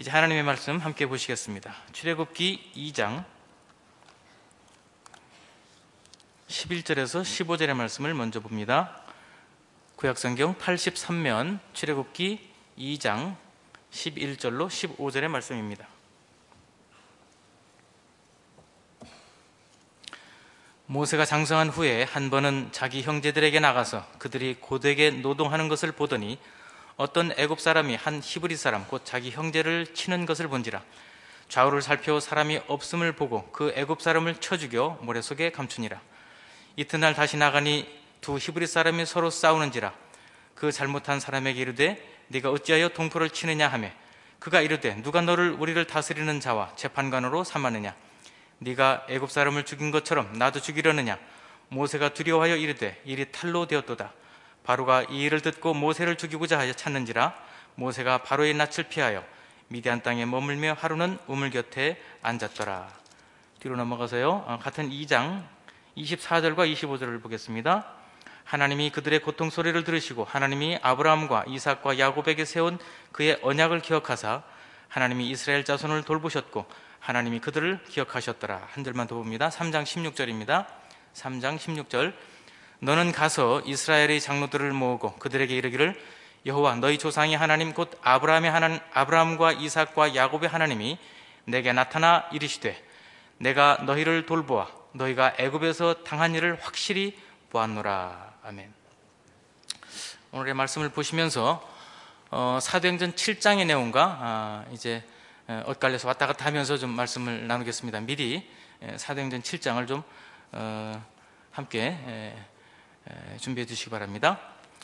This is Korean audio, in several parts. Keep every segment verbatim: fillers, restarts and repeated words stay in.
이제 하나님의 말씀 함께 보시겠습니다. 출애굽기 이 장 십일 절에서 십오 절의 말씀을 먼저 봅니다. 구약성경 팔십삼 면 출애굽기 이 장 십일 절로 십오 절의 말씀입니다. 모세가 장성한 후에 한 번은 자기 형제들에게 나가서 그들이 고되게 노동하는 것을 보더니 어떤 애굽 사람이 한 히브리 사람 곧 자기 형제를 치는 것을 본지라. 좌우를 살펴 사람이 없음을 보고 그 애굽 사람을 쳐 죽여 모래 속에 감추니라. 이튿날 다시 나가니 두 히브리 사람이 서로 싸우는지라. 그 잘못한 사람에게 이르되 네가 어찌하여 동포를 치느냐 하며 그가 이르되 누가 너를 우리를 다스리는 자와 재판관으로 삼았느냐. 네가 애굽 사람을 죽인 것처럼 나도 죽이려느냐. 모세가 두려워하여 이르되 일이 탈로 되었도다. 바로가 이 일을 듣고 모세를 죽이고자 하여 찾는지라. 모세가 바로의 낯을 피하여 미디안 땅에 머물며 하루는 우물 곁에 앉았더라. 뒤로 넘어가서요, 같은 이 장 이십사 절과 이십오 절을 보겠습니다. 하나님이 그들의 고통 소리를 들으시고 하나님이 아브라함과 이삭과 야곱에게 세운 그의 언약을 기억하사 하나님이 이스라엘 자손을 돌보셨고 하나님이 그들을 기억하셨더라. 한 절만 더 봅니다. 삼 장 십육 절입니다. 삼 장 십육 절. 너는 가서 이스라엘의 장로들을 모으고 그들에게 이르기를 여호와 너희 조상의 하나님 곧 아브라함의 하나님, 아브라함과 이삭과 야곱의 하나님이 내게 나타나 이르시되 내가 너희를 돌보아 너희가 애굽에서 당한 일을 확실히 보았노라. 아멘. 오늘의 말씀을 보시면서 어, 사도행전 칠 장의 내용과 아, 이제 엇갈려서 왔다 갔다 하면서 좀 말씀을 나누겠습니다. 미리 사도행전 칠 장을 좀 어, 함께 에, 에, 준비해 주시기 바랍니다.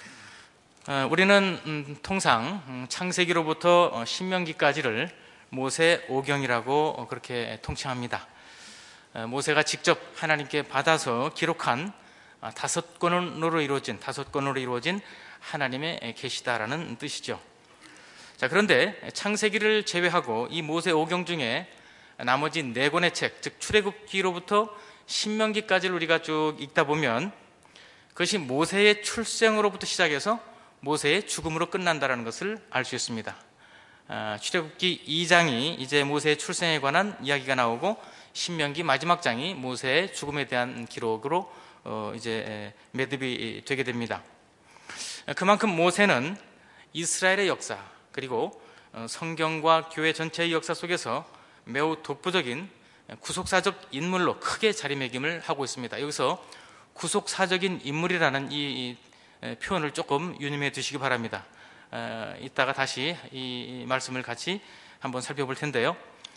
어, 우리는 음, 통상 음, 창세기로부터 어, 신명기까지를 모세 오경이라고 어, 그렇게 통칭합니다. 어, 모세가 직접 하나님께 받아서 기록한 아, 다섯 권으로 이루어진 다섯 권으로 이루어진 하나님의 계시다라는 뜻이죠. 자, 그런데 창세기를 제외하고 이 모세 오경 중에 나머지 네 권의 책, 즉 출애굽기로부터 신명기까지를 우리가 쭉 읽다 보면 그것이 모세의 출생으로부터 시작해서 모세의 죽음으로 끝난다는 것을 알 수 있습니다. 아, 출애굽기 이 장이 이제 모세의 출생에 관한 이야기가 나오고 신명기 마지막 장이 모세의 죽음에 대한 기록으로 어, 이제 매듭이 되게 됩니다. 그만큼 모세는 이스라엘의 역사 그리고 성경과 교회 전체의 역사 속에서 매우 독보적인 구속사적 인물로 크게 자리매김을 하고 있습니다. 여기서 구속사적인 인물이라는 이 표현을 조금 유념해 두시기 바랍니다. 이따가 다시 이 말씀을 같이 한번 살펴볼 텐데요.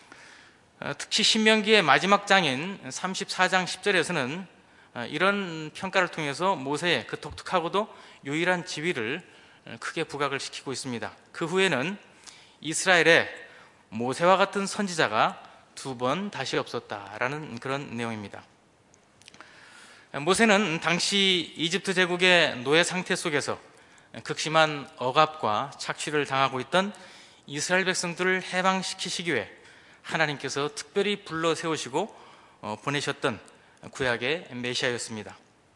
특히 신명기의 마지막 장인 삼십사 장 십 절에서는 이런 평가를 통해서 모세의 그 독특하고도 유일한 지위를 크게 부각을 시키고 있습니다. 그 후에는 이스라엘에 모세와 같은 선지자가 두 번 다시 없었다라는 그런 내용입니다. 모세는 당시 이집트 제국의 노예 상태 속에서 극심한 억압과 착취를 당하고 있던 이스라엘 백성들을 해방시키시기 위해 하나님께서 특별히 불러 세우시고 보내셨던 구약의 메시아였습니다.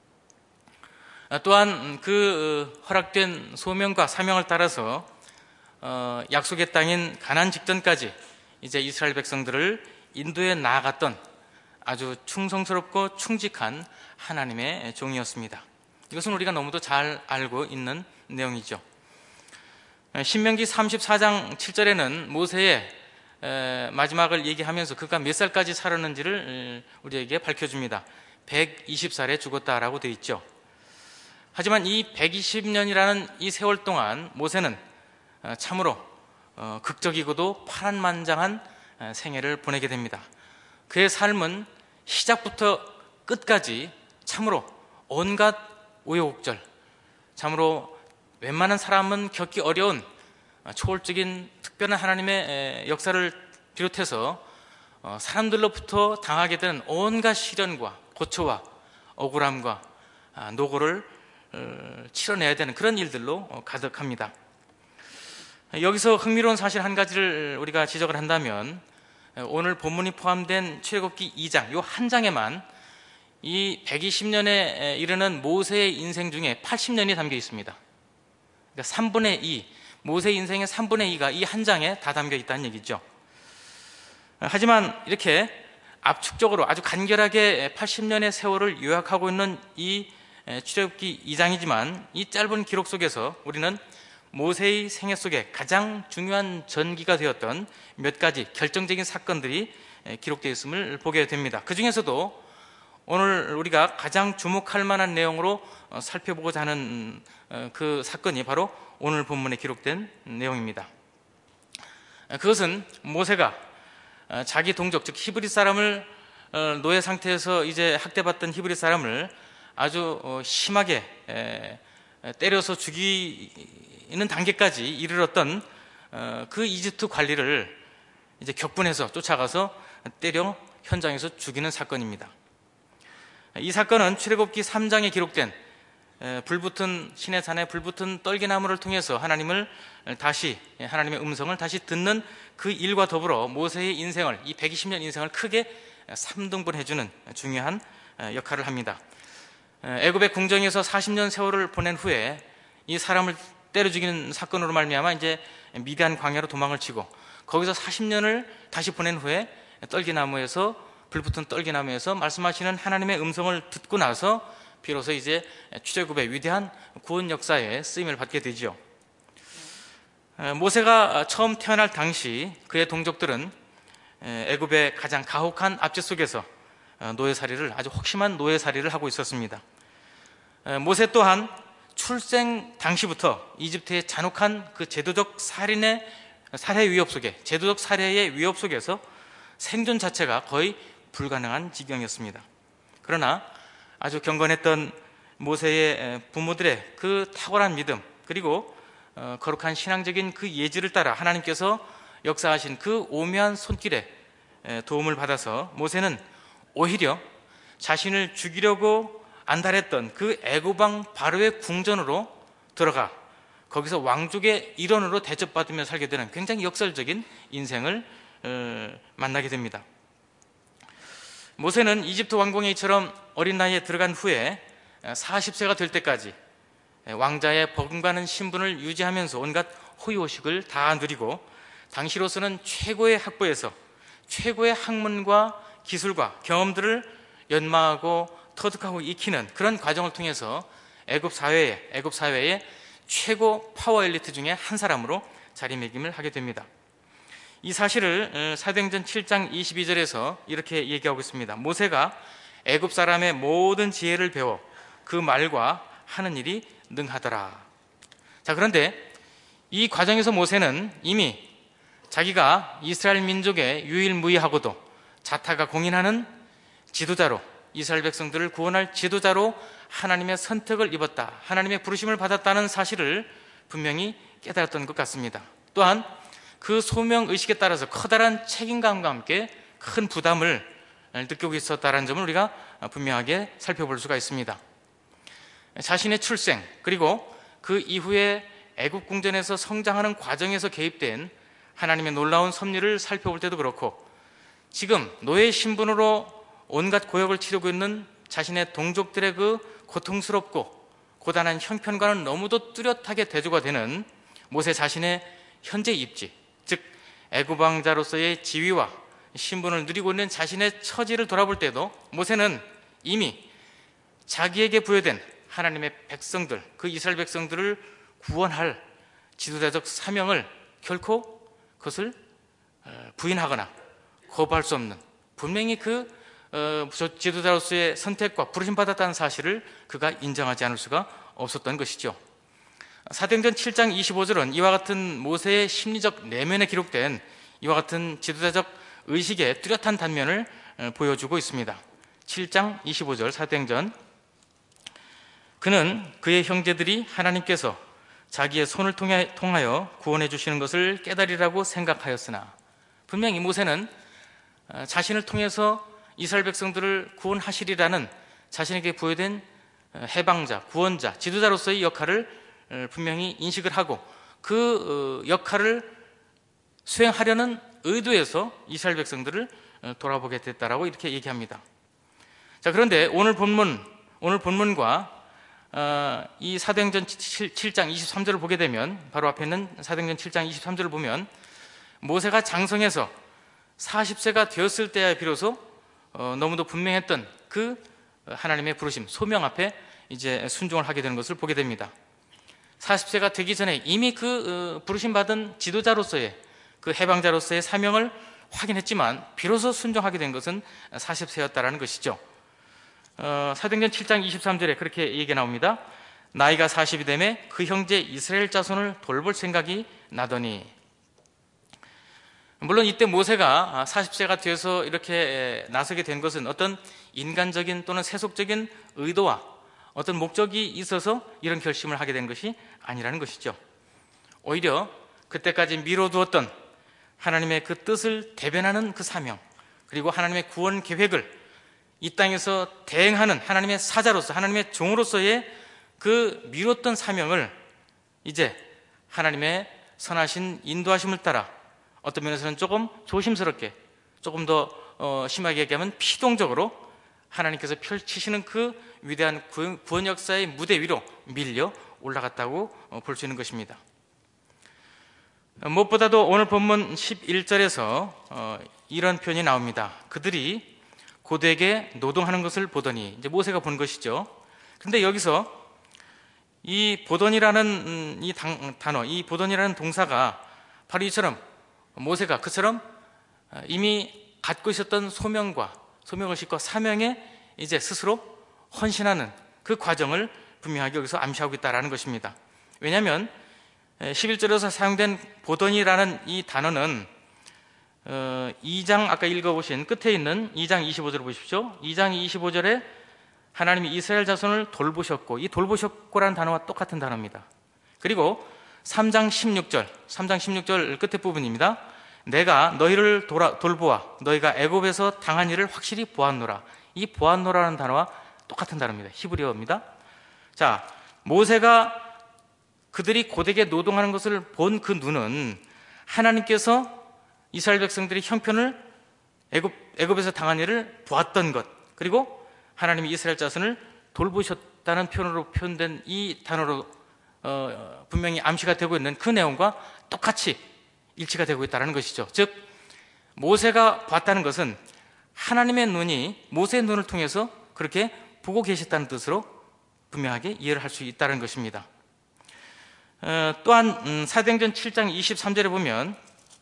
또한 그 허락된 소명과 사명을 따라서 약속의 땅인 가나안 직전까지 이제 이스라엘 백성들을 인도에 나아갔던 아주 충성스럽고 충직한 하나님의 종이었습니다. 이것은 우리가 너무도 잘 알고 있는 내용이죠. 신명기 삼십사 장 칠 절에는 모세의 마지막을 얘기하면서 그가 몇 살까지 살았는지를 우리에게 밝혀줍니다. 백이십 살에 죽었다라고 되어 있죠. 하지만 이 백이십 년이라는 이 세월 동안 모세는 참으로 극적이고도 파란만장한 생애를 보내게 됩니다. 그의 삶은 시작부터 끝까지 참으로 온갖 우여곡절, 참으로 웬만한 사람은 겪기 어려운 초월적인 특별한 하나님의 역사를 비롯해서 사람들로부터 당하게 되는 온갖 시련과 고초와 억울함과 노고를 치러내야 되는 그런 일들로 가득합니다. 여기서 흥미로운 사실 한 가지를 우리가 지적을 한다면 오늘 본문이 포함된 출애굽기 이 장, 이 한 장에만 이 백이십 년에 이르는 모세의 인생 중에 팔십 년이 담겨 있습니다. 그러니까 삼분의 이, 모세 인생의 삼분의 이가 이 한 장에 다 담겨 있다는 얘기죠. 하지만 이렇게 압축적으로 아주 간결하게 팔십 년의 세월을 요약하고 있는 이 출애굽기 이 장이지만 이 짧은 기록 속에서 우리는 모세의 생애 속에 가장 중요한 전기가 되었던 몇 가지 결정적인 사건들이 기록되어 있음을 보게 됩니다. 그 중에서도 오늘 우리가 가장 주목할 만한 내용으로 살펴보고자 하는 그 사건이 바로 오늘 본문에 기록된 내용입니다. 그것은 모세가 자기 동족, 즉 히브리 사람을 노예 상태에서 이제 학대받던 히브리 사람을 아주 심하게 때려서 죽이는 단계까지 이르렀던 그 이집트 관리를 이제 격분해서 쫓아가서 때려 현장에서 죽이는 사건입니다. 이 사건은 출애굽기 삼 장에 기록된 불붙은 신의 산에 불붙은 떨기나무를 통해서 하나님을 다시 하나님의 음성을 다시 듣는 그 일과 더불어 모세의 인생을 이 백이십 년 인생을 크게 삼 등분해주는 중요한 역할을 합니다. 애굽의 궁정에서 사십 년 세월을 보낸 후에 이 사람을 때려 죽이는 사건으로 말미암아 이제 미디안 광야로 도망을 치고 거기서 사십 년을 다시 보낸 후에 떨기나무에서 불붙은 떨기나무에서 말씀하시는 하나님의 음성을 듣고 나서 비로소 이제 출애굽의 위대한 구원 역사에 쓰임을 받게 되죠. 모세가 처음 태어날 당시 그의 동족들은 애굽의 가장 가혹한 압제 속에서 노예살이를 아주 혹심한 노예살이를 하고 있었습니다. 모세 또한 출생 당시부터 이집트의 잔혹한 그 제도적 살인의 살해 위협 속에 제도적 살해의 위협 속에서 생존 자체가 거의 불가능한 지경이었습니다. 그러나 아주 경건했던 모세의 부모들의 그 탁월한 믿음 그리고 거룩한 신앙적인 그 예지를 따라 하나님께서 역사하신 그 오묘한 손길에 도움을 받아서 모세는 오히려 자신을 죽이려고 안달했던 그 애굽 왕 바로의 궁전으로 들어가 거기서 왕족의 일원으로 대접받으며 살게 되는 굉장히 역설적인 인생을 만나게 됩니다. 모세는 이집트 왕궁에이처럼 어린 나이에 들어간 후에 사십 세가 될 때까지 왕자의 버금가는 신분을 유지하면서 온갖 호의호식을 다 누리고 당시로서는 최고의 학부에서 최고의 학문과 기술과 경험들을 연마하고 터득하고 익히는 그런 과정을 통해서 애굽 사회에 애굽 사회의 최고 파워 엘리트 중에 한 사람으로 자리매김을 하게 됩니다. 이 사실을 사도행전 칠 장 이십이 절에서 이렇게 얘기하고 있습니다. 모세가 애굽 사람의 모든 지혜를 배워 그 말과 하는 일이 능하더라. 자, 그런데 이 과정에서 모세는 이미 자기가 이스라엘 민족의 유일무이하고도 자타가 공인하는 지도자로 이스라엘 백성들을 구원할 지도자로 하나님의 선택을 입었다, 하나님의 부르심을 받았다는 사실을 분명히 깨달았던 것 같습니다. 또한 그 소명의식에 따라서 커다란 책임감과 함께 큰 부담을 느끼고 있었다는 점을 우리가 분명하게 살펴볼 수가 있습니다. 자신의 출생 그리고 그 이후에 애굽 궁전에서 성장하는 과정에서 개입된 하나님의 놀라운 섭리를 살펴볼 때도 그렇고 지금 노예 신분으로 온갖 고역을 치르고 있는 자신의 동족들의 그 고통스럽고 고단한 형편과는 너무도 뚜렷하게 대조가 되는 모세 자신의 현재 입지, 즉 애굽 왕자로서의 지위와 신분을 누리고 있는 자신의 처지를 돌아볼 때도 모세는 이미 자기에게 부여된 하나님의 백성들, 그 이스라엘 백성들을 구원할 지도자적 사명을 결코 그것을 부인하거나 거부할 수 없는, 분명히 그 지도자로서의 선택과 부르심받았다는 사실을 그가 인정하지 않을 수가 없었던 것이죠. 사도행전 칠 장 이십오 절은 이와 같은 모세의 심리적 내면에 기록된 이와 같은 지도자적 의식의 뚜렷한 단면을 보여주고 있습니다. 칠 장 이십오 절 사도행전. 그는 그의 형제들이 하나님께서 자기의 손을 통하여 구원해 주시는 것을 깨달으라고 생각하였으나, 분명히 모세는 자신을 통해서 이스라엘 백성들을 구원하시리라는 자신에게 부여된 해방자, 구원자, 지도자로서의 역할을 분명히 인식을 하고 그 역할을 수행하려는 의도에서 이스라엘 백성들을 돌아보게 됐다라고 이렇게 얘기합니다. 자, 그런데 오늘 본문, 오늘 본문과 어, 이 사도행전 칠 장 이십삼 절을 보게 되면, 바로 앞에 있는 사도행전 칠 장 이십삼 절을 보면, 모세가 장성해서 사십 세가 되었을 때야 비로소 어, 너무도 분명했던 그 하나님의 부르심, 소명 앞에 이제 순종을 하게 되는 것을 보게 됩니다. 사십 세가 되기 전에 이미 그 어, 부르심 받은 지도자로서의, 그 해방자로서의 사명을 확인했지만 비로소 순종하게 된 것은 사십 세였다라는 것이죠. 어, 사도행전 칠 장 이십삼 절에 그렇게 얘기가 나옵니다. 나이가 사십이 되매 그 형제 이스라엘 자손을 돌볼 생각이 나더니. 물론 이때 모세가 사십 세가 되어서 이렇게 나서게 된 것은 어떤 인간적인 또는 세속적인 의도와 어떤 목적이 있어서 이런 결심을 하게 된 것이 아니라는 것이죠. 오히려 그때까지 미뤄두었던 하나님의 그 뜻을 대변하는 그 사명, 그리고 하나님의 구원 계획을 이 땅에서 대행하는 하나님의 사자로서, 하나님의 종으로서의 그 미뤘던 사명을 이제 하나님의 선하신 인도하심을 따라 어떤 면에서는 조금 조심스럽게, 조금 더 어, 심하게 얘기하면 피동적으로 하나님께서 펼치시는 그 위대한 구원 역사의 무대 위로 밀려 올라갔다고 볼 수 있는 것입니다. 무엇보다도 오늘 본문 십일 절에서 어, 이런 표현이 나옵니다. 그들이 고되게 노동하는 것을 보더니, 이제 모세가 본 것이죠. 그런데 여기서 이 보더니라는 이 단어, 이 보더니라는 동사가 바로 이처럼 모세가 그처럼 이미 갖고 있었던 소명과 소명을 싣고 사명에 이제 스스로 헌신하는 그 과정을 분명하게 여기서 암시하고 있다는 것입니다. 왜냐하면 십일 절에서 사용된 보더니라는 이 단어는 어, 이 장 아까 읽어보신 끝에 있는 이 장 이십오 절을 보십시오. 이 장 이십오 절에 하나님이 이스라엘 자손을 돌보셨고, 이 돌보셨고라는 단어와 똑같은 단어입니다. 그리고 삼 장 십육 절, 삼 장 십육 절 끝에 부분입니다. 내가 너희를 돌아, 돌보아 너희가 애굽에서 당한 일을 확실히 보았노라. 이 보았노라는 단어와 똑같은 단어입니다. 히브리어입니다. 자, 모세가 그들이 고되게 노동하는 것을 본 그 눈은 하나님께서 이스라엘 백성들이 형편을 애굽, 애굽에서 당한 일을 보았던 것, 그리고 하나님이 이스라엘 자손을 돌보셨다는 표현으로 표현된 이 단어로 어, 분명히 암시가 되고 있는 그 내용과 똑같이 일치가 되고 있다는 것이죠. 즉 모세가 봤다는 것은 하나님의 눈이 모세의 눈을 통해서 그렇게 보고 계셨다는 뜻으로 분명하게 이해를 할 수 있다는 것입니다. 어, 또한 음, 사도행전 칠 장 이십삼 절에 보면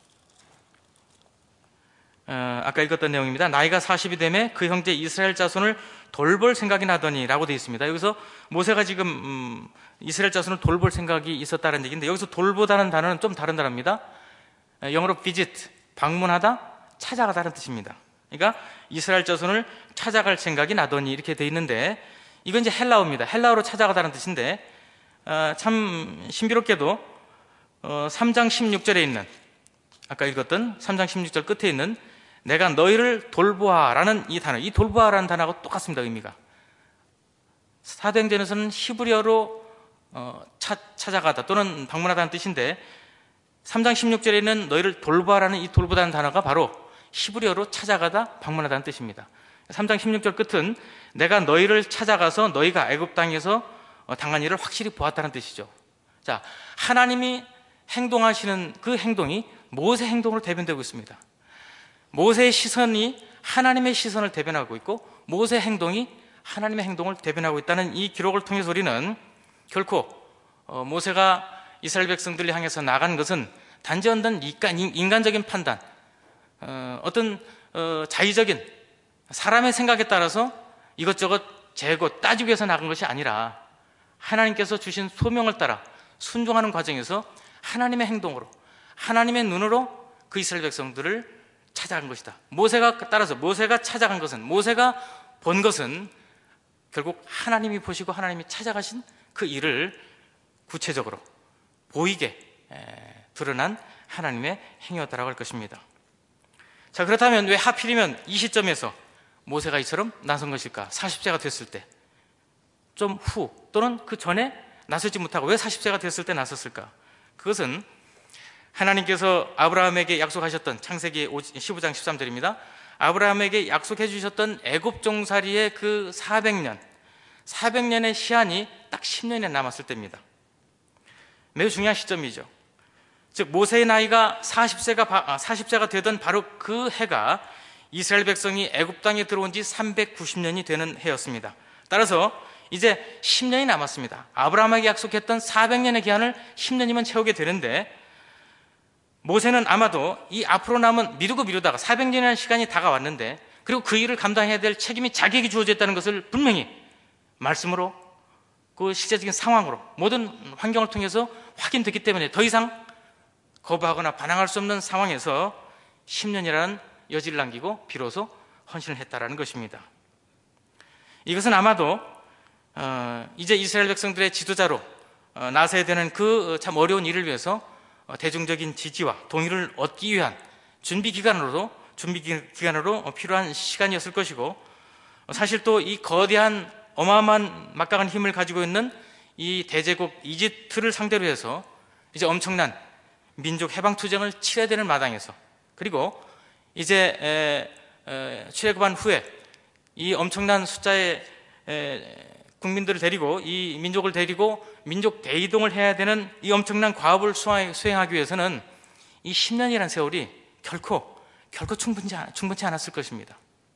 어, 아까 읽었던 내용입니다. 나이가 사십이 되매 그 형제 이스라엘 자손을 돌볼 생각이 나더니 라고 되어 있습니다. 여기서 모세가 지금 음, 이스라엘 자손을 돌볼 생각이 있었다는 얘기인데, 여기서 돌보다는 단어는 좀 다른 단어입니다. 영어로 visit, 방문하다, 찾아가다는 뜻입니다. 그러니까 이스라엘 자손을 찾아갈 생각이 나더니 이렇게 되어 있는데, 이건 이제 헬라어입니다. 헬라어로 찾아가다는 뜻인데 어, 참 신비롭게도 어, 삼 장 십육 절에 있는, 아까 읽었던 삼 장 십육 절 끝에 있는 내가 너희를 돌보아라는 이 단어, 이 돌보아라는 단어하고 똑같습니다. 의미가 사도행전에서는 히브리어로 어, 차, 찾아가다 또는 방문하다는 뜻인데, 삼 장 십육 절에 있는 너희를 돌보아라는 이 돌보다는 단어가 바로 히브리어로 찾아가다, 방문하다는 뜻입니다. 삼 장 십육 절 끝은 내가 너희를 찾아가서 너희가 애굽 땅에서 당한 일을 확실히 보았다는 뜻이죠. 자, 하나님이 행동하시는 그 행동이 모세 행동으로 대변되고 있습니다. 모세의 시선이 하나님의 시선을 대변하고 있고, 모세의 행동이 하나님의 행동을 대변하고 있다는 이 기록을 통해서 우리는 결코 어, 모세가 이스라엘 백성들을 향해서 나간 것은 단지 어떤 인간적인 판단, 어, 어떤 어, 자의적인 사람의 생각에 따라서 이것저것 재고 따지기 위해서 나간 것이 아니라 하나님께서 주신 소명을 따라 순종하는 과정에서 하나님의 행동으로, 하나님의 눈으로 그 이스라엘 백성들을 찾아간 것이다. 모세가 따라서 모세가 찾아간 것은, 모세가 본 것은 결국 하나님이 보시고 하나님이 찾아가신 그 일을 구체적으로 보이게 드러난 하나님의 행위였다라고 할 것입니다. 자, 그렇다면 왜 하필이면 이 시점에서 모세가 이처럼 나선 것일까? 사십 세가 됐을 때, 좀 후 또는 그 전에 나서지 못하고 왜 사십 세가 됐을 때 나섰을까? 그것은 하나님께서 아브라함에게 약속하셨던, 창세기 십오 장 십삼 절입니다. 아브라함에게 약속해 주셨던 애굽 종살이의 그 사백 년, 사백 년의 시한이 딱 십 년이 남았을 때입니다. 매우 중요한 시점이죠. 즉 모세의 나이가 사십 세가, 사십 세가 되던 바로 그 해가 이스라엘 백성이 애굽 땅에 들어온 지 삼백구십 년이 되는 해였습니다. 따라서 이제 십 년이 남았습니다. 아브라함에게 약속했던 사백 년의 기한을 십 년이면 채우게 되는데, 모세는 아마도 이 앞으로 남은 미루고 미루다가 사백 년이라는 시간이 다가왔는데, 그리고 그 일을 감당해야 될 책임이 자기에게 주어져 있다는 것을 분명히 말씀으로, 그 실제적인 상황으로, 모든 환경을 통해서 확인됐기 때문에 더 이상 거부하거나 반항할 수 없는 상황에서 십 년이라는 여지를 남기고 비로소 헌신을 했다라는 것입니다. 이것은 아마도 어, 이제 이스라엘 백성들의 지도자로 어, 나서야 되는 그 참 어려운 일을 위해서 어, 대중적인 지지와 동의를 얻기 위한 준비 기간으로 준비 기간으로 필요한 시간이었을 것이고, 어, 사실 또 이 거대한 어마어마한 막강한 힘을 가지고 있는 이 대제국 이집트를 상대로 해서 이제 엄청난 민족 해방 투쟁을 치러야 되는 마당에서, 그리고 이제 에, 에, 출애굽한 후에 이 엄청난 숫자의 에, 국민들을 데리고, 이 민족을 데리고 민족 대이동을 해야 되는 이 엄청난 과업을 수행하기 위해서는 이 십 년이라는 세월이 결코 결코 충분치, 충분치 않았을 것입니다.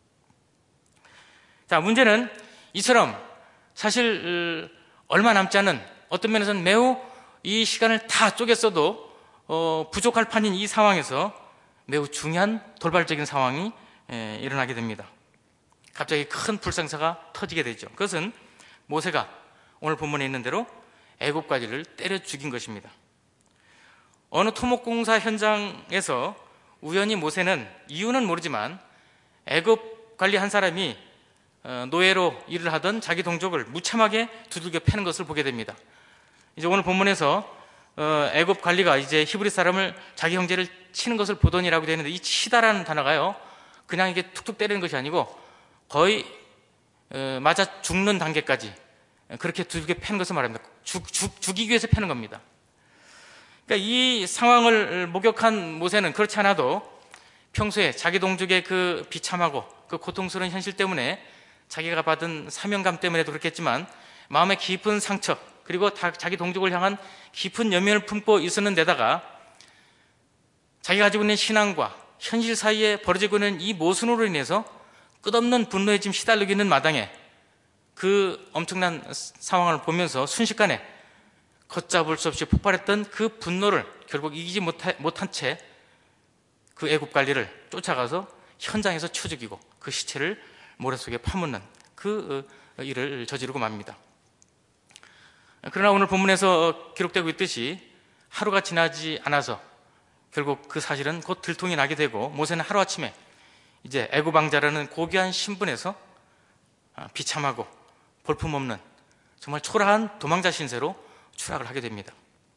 자, 문제는 이처럼 사실 얼마 남지 않은, 어떤 면에서는 매우 이 시간을 다 쪼갰어도 어, 부족할 판인 이 상황에서 매우 중요한 돌발적인 상황이 에, 일어나게 됩니다. 갑자기 큰 불상사가 터지게 되죠. 그것은 모세가 오늘 본문에 있는 대로 애굽 관리를 때려 죽인 것입니다. 어느 토목공사 현장에서 우연히 모세는, 이유는 모르지만 애굽 관리 한 사람이 노예로 일을 하던 자기 동족을 무참하게 두들겨 패는 것을 보게 됩니다. 이제 오늘 본문에서 애굽 관리가 이제 히브리 사람을, 자기 형제를 치는 것을 보더니라고 되어 있는데, 이 치다라는 단어가요, 그냥 이게 툭툭 때리는 것이 아니고 거의 맞아 죽는 단계까지 그렇게 두들겨 패는 것을 말합니다. 죽, 죽, 죽이기 위해서 패는 겁니다. 그러니까 이 상황을 목격한 모세는 그렇지 않아도 평소에 자기 동족의 그 비참하고 그 고통스러운 현실 때문에, 자기가 받은 사명감 때문에도 그렇겠지만 마음의 깊은 상처, 그리고 다, 자기 동족을 향한 깊은 연민을 품고 있었는 데다가 자기가 가지고 있는 신앙과 현실 사이에 벌어지고 있는 이 모순으로 인해서 끝없는 분노에 지금 시달리고 있는 마당에 그 엄청난 상황을 보면서 순식간에 걷잡을 수 없이 폭발했던 그 분노를 결국 이기지 못한 채 그 애굽 관리를 쫓아가서 현장에서 쳐 죽이고 그 시체를 모래 속에 파묻는 그 일을 저지르고 맙니다. 그러나 오늘 본문에서 기록되고 있듯이 하루가 지나지 않아서 결국 그 사실은 곧 들통이 나게 되고, 모세는 하루아침에 이제 애굽 왕자라는 고귀한 신분에서 비참하고 볼품없는 정말 초라한 도망자 신세로 추락을 하게 됩니다.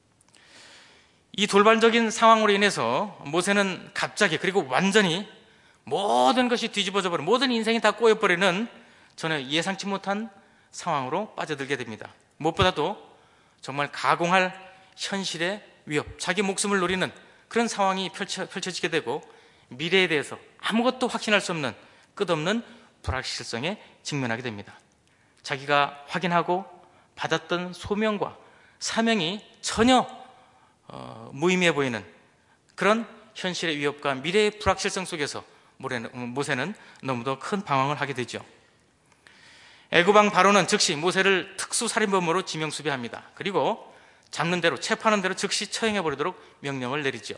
이 돌발적인 상황으로 인해서 모세는 갑자기, 그리고 완전히 모든 것이 뒤집어져 버린, 모든 인생이 다 꼬여버리는 전혀 예상치 못한 상황으로 빠져들게 됩니다. 무엇보다도 정말 가공할 현실의 위협, 자기 목숨을 노리는 그런 상황이 펼쳐, 펼쳐지게 되고, 미래에 대해서 아무것도 확신할 수 없는 끝없는 불확실성에 직면하게 됩니다. 자기가 확인하고 받았던 소명과 사명이 전혀 어, 무의미해 보이는 그런 현실의 위협과 미래의 불확실성 속에서 모세는 너무도 큰 방황을 하게 되죠. 애굽 왕 바로는 즉시 모세를 특수살인범으로 지명수배합니다. 그리고 잡는 대로, 체포하는 대로 즉시 처형해버리도록 명령을 내리죠.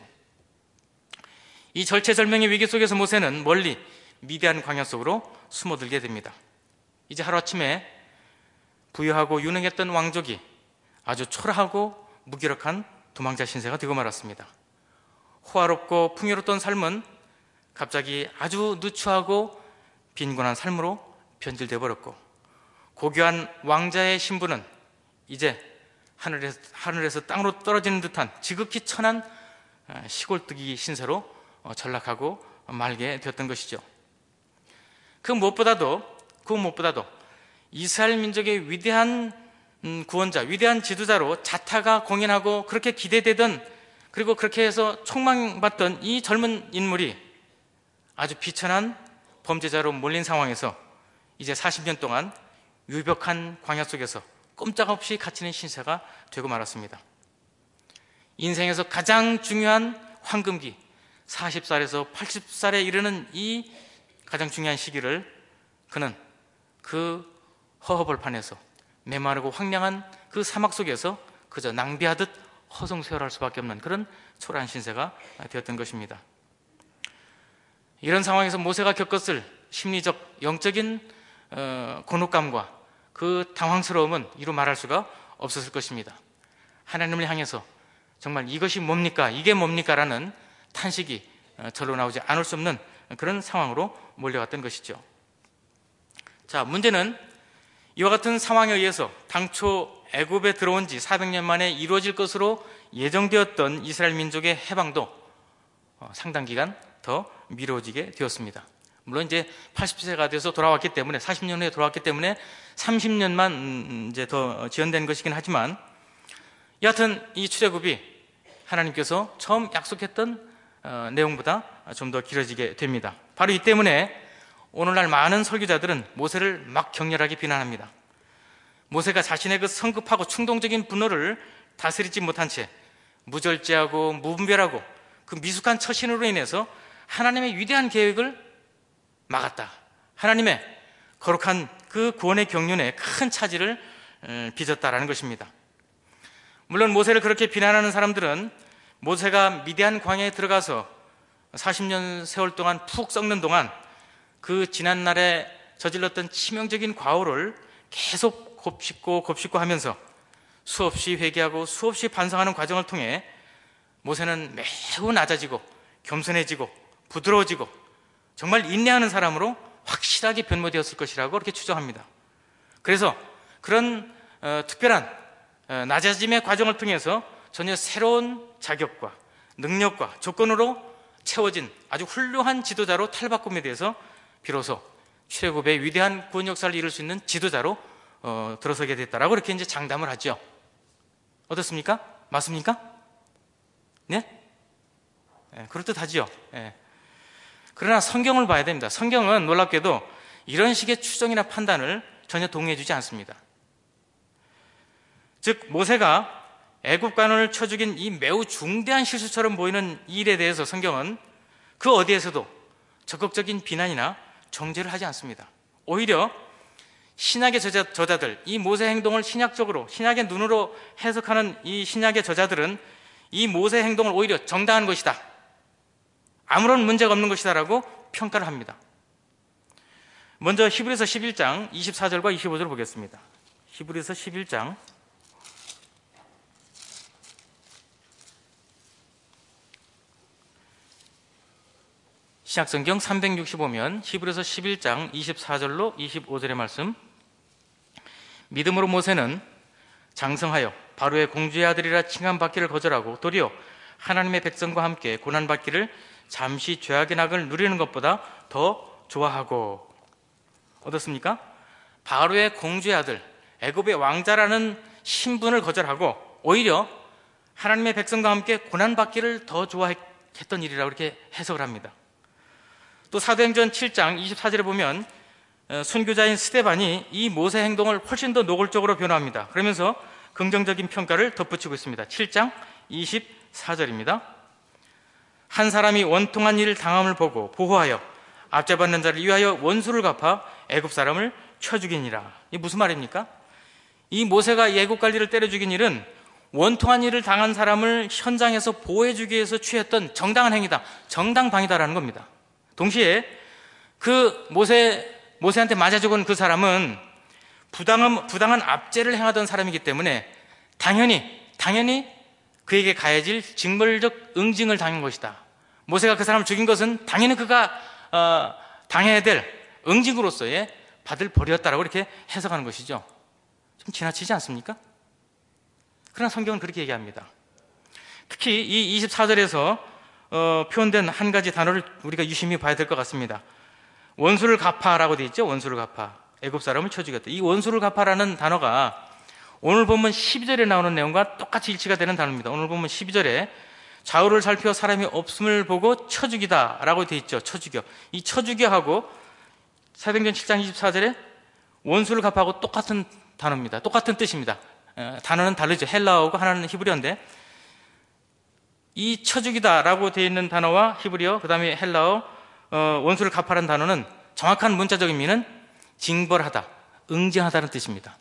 이 절체절명의 위기 속에서 모세는 멀리 미디안 광야 속으로 숨어들게 됩니다. 이제 하루아침에 부유하고 유능했던 왕족이 아주 초라하고 무기력한 도망자 신세가 되고 말았습니다. 호화롭고 풍요롭던 삶은 갑자기 아주 누추하고 빈곤한 삶으로 변질되어 버렸고, 고귀한 왕자의 신분은 이제 하늘에서, 하늘에서 땅으로 떨어지는 듯한 지극히 천한 시골뜨기 신세로 전락하고 말게 되었던 것이죠. 그 무엇보다도 그 무엇보다도 이스라엘 민족의 위대한 구원자, 위대한 지도자로 자타가 공인하고 그렇게 기대되던, 그리고 그렇게 해서 촉망받던 이 젊은 인물이 아주 비천한 범죄자로 몰린 상황에서 이제 사십 년 동안 유벽한 광야 속에서 꼼짝없이 갇히는 신세가 되고 말았습니다. 인생에서 가장 중요한 황금기, 마흔 살에서 팔십 살에 이르는 이 가장 중요한 시기를 그는 그 허허벌판에서 메마르고 황량한 그 사막 속에서 그저 낭비하듯 허송세월할 수밖에 없는 그런 초라한 신세가 되었던 것입니다. 이런 상황에서 모세가 겪었을 심리적, 영적인 곤혹감과 그 당황스러움은 이루 말할 수가 없었을 것입니다. 하나님을 향해서 정말 이것이 뭡니까? 이게 뭡니까? 라는 탄식이 절로 나오지 않을 수 없는 그런 상황으로 몰려갔던 것이죠. 자, 문제는 이와 같은 상황에 의해서 당초 애굽에 들어온 지 사백 년 만에 이루어질 것으로 예정되었던 이스라엘 민족의 해방도 상당 기간 더 미뤄지게 되었습니다. 물론 이제 팔십 세가 돼서 돌아왔기 때문에, 사십 년 후에 돌아왔기 때문에 삼십 년만 이제 더 지연된 것이긴 하지만, 여하튼 이 출애굽이 하나님께서 처음 약속했던 내용보다 좀 더 길어지게 됩니다. 바로 이 때문에 오늘날 많은 설교자들은 모세를 막 격렬하게 비난합니다. 모세가 자신의 그 성급하고 충동적인 분노를 다스리지 못한 채 무절제하고 무분별하고 그 미숙한 처신으로 인해서 하나님의 위대한 계획을 막았다. 하나님의 거룩한 그 구원의 경륜에 큰 차질을 빚었다라는 것입니다. 물론 모세를 그렇게 비난하는 사람들은 모세가 미디안 광야에 들어가서 사십 년 세월 동안 푹 썩는 동안 그 지난날에 저질렀던 치명적인 과오를 계속 곱씹고 곱씹고 하면서 수없이 회개하고 수없이 반성하는 과정을 통해 모세는 매우 낮아지고 겸손해지고 부드러워지고 정말 인내하는 사람으로 확실하게 변모되었을 것이라고 그렇게 추정합니다. 그래서 그런 어, 특별한 어, 낮아짐의 과정을 통해서 전혀 새로운 자격과 능력과 조건으로 채워진 아주 훌륭한 지도자로 탈바꿈에 대해서 비로소 출애굽의 위대한 구원 역사를 이룰 수 있는 지도자로 어, 들어서게 됐다라고 이렇게 이제 장담을 하죠. 어떻습니까? 맞습니까? 네? 네, 그럴듯하지요. 네. 그러나 성경을 봐야 됩니다. 성경은 놀랍게도 이런 식의 추정이나 판단을 전혀 동의해주지 않습니다. 즉 모세가 애굽관원을 쳐 죽인 이 매우 중대한 실수처럼 보이는 이 일에 대해서 성경은 그 어디에서도 적극적인 비난이나 정죄를 하지 않습니다. 오히려 신약의 저자, 저자들, 이 모세 행동을 신약적으로, 신약의 눈으로 해석하는 이 신약의 저자들은 이 모세 행동을 오히려 정당한 것이다, 아무런 문제가 없는 것이다 라고 평가를 합니다. 먼저 히브리서 십일 장 이십사 절과 이십오 절을 보겠습니다. 히브리서 십일 장 신약성경 삼백육십오면 히브리서 십일 장 이십사 절로 이십오 절의 말씀. 믿음으로 모세는 장성하여 바로의 공주의 아들이라 칭함받기를 거절하고 도리어 하나님의 백성과 함께 고난받기를 잠시 죄악의 낙을 누리는 것보다 더 좋아하고. 어떻습니까? 바로의 공주의 아들, 애굽의 왕자라는 신분을 거절하고 오히려 하나님의 백성과 함께 고난받기를 더 좋아했던 일이라고 이렇게 해석을 합니다. 또 사도행전 칠 장 이십사 절에 보면 순교자인 스데반이 이 모세 행동을 훨씬 더 노골적으로 변호합니다. 그러면서 긍정적인 평가를 덧붙이고 있습니다. 칠 장 이십사 절입니다. 한 사람이 원통한 일을 당함을 보고 보호하여 압제받는 자를 위하여 원수를 갚아 애굽 사람을 쳐 죽이니라. 이게 무슨 말입니까? 이 모세가 애굽 관리를 때려 죽인 일은 원통한 일을 당한 사람을 현장에서 보호해 주기 위해서 취했던 정당한 행위다, 정당방위다라는 겁니다. 동시에 그 모세, 모세한테 맞아 죽은 그 사람은 부당한, 부당한 압제를 행하던 사람이기 때문에 당연히, 당연히 그에게 가해질 징벌적 응징을 당한 것이다. 모세가 그 사람을 죽인 것은 당연히 그가 어, 당해야 될 응징으로서의 받을 벌이었다라고 이렇게 해석하는 것이죠. 좀 지나치지 않습니까? 그러나 성경은 그렇게 얘기합니다. 특히 이 이십사 절에서 어, 표현된 한 가지 단어를 우리가 유심히 봐야 될 것 같습니다. 원수를 갚아라고 되어 있죠. 원수를 갚아. 애굽 사람을 쳐 죽였다. 이 원수를 갚아라는 단어가 오늘 본문 십이 절에 나오는 내용과 똑같이 일치가 되는 단어입니다. 오늘 본문 십이 절에 좌우를 살펴 사람이 없음을 보고 쳐 죽이다 라고 되어 있죠. 쳐 죽여. 이 쳐 죽여 하고 사도행전 칠 장 이십사 절에 원수를 갚아하고 똑같은 단어입니다. 똑같은 뜻입니다. 단어는 다르죠. 헬라어고 하나는 히브리어인데, 이 쳐주기다라고 되어 있는 단어와 히브리어, 그 다음에 헬라어 어, 원수를 갚아라는 단어는 정확한 문자적인 의미는 징벌하다, 응징하다는 뜻입니다.